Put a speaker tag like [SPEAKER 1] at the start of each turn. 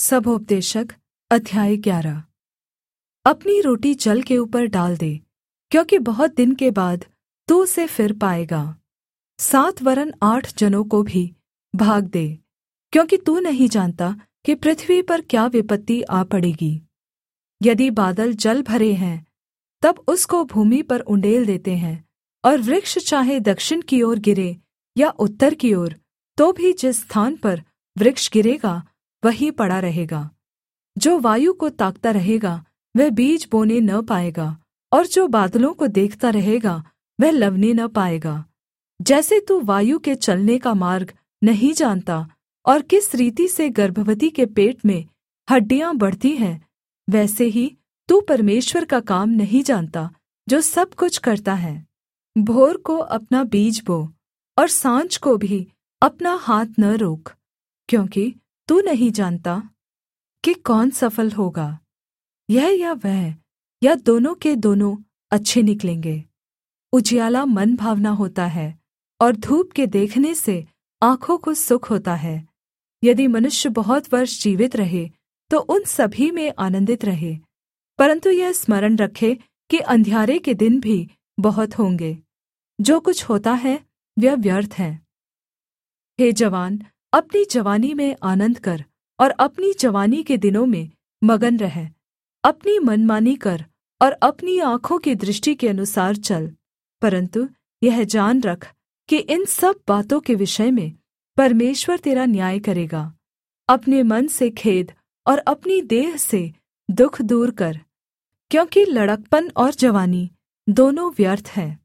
[SPEAKER 1] सबोपदेशक अध्याय 11। अपनी रोटी जल के ऊपर डाल दे, क्योंकि बहुत दिन के बाद तू उसे फिर पाएगा। 7 वरन् 8 जनों को भी भाग दे, क्योंकि तू नहीं जानता कि पृथ्वी पर क्या विपत्ति आ पड़ेगी। यदि बादल जल भरे हैं तब उसको भूमि पर उण्डेल देते हैं, और वृक्ष चाहे दक्षिण की ओर गिरे या उत्तर की ओर, तो भी जिस स्थान पर वृक्ष गिरेगा वहीं पड़ा रहेगा। जो वायु को ताकता रहेगा वह बीज बोने न पाएगा, और जो बादलों को देखता रहेगा वह लवने न पाएगा। जैसे तू वायु के चलने का मार्ग नहीं जानता, और किस रीति से गर्भवती के पेट में हड्डियाँ बढ़ती हैं, वैसे ही तू परमेश्वर का काम नहीं जानता जो सब कुछ करता है। भोर को अपना बीज बो, और साँझ को भी अपना हाथ न रोक, क्योंकि तू नहीं जानता कि कौन सफल होगा, यह या वह, या दोनों के दोनों अच्छे निकलेंगे। उजियाला मन भावना होता है, और धूप के देखने से आँखों को सुख होता है। यदि मनुष्य बहुत वर्ष जीवित रहे तो उन सभी में आनन्दित रहे, परन्तु यह स्मरण रखे कि अंधियारे के दिन भी बहुत होंगे। जो कुछ होता है वह व्यर्थ है। हे जवान, अपनी जवानी में आनन्द कर, और अपनी जवानी के दिनों में मगन रह। अपनी मनमानी कर और अपनी आँखों की दृष्टि के अनुसार चल, परन्तु यह जान रख कि इन सब बातों के विषय में परमेश्वर तेरा न्याय करेगा। अपने मन से खेद और अपनी देह से दुःख दूर कर, क्योंकि लड़कपन और जवानी दोनों व्यर्थ हैं।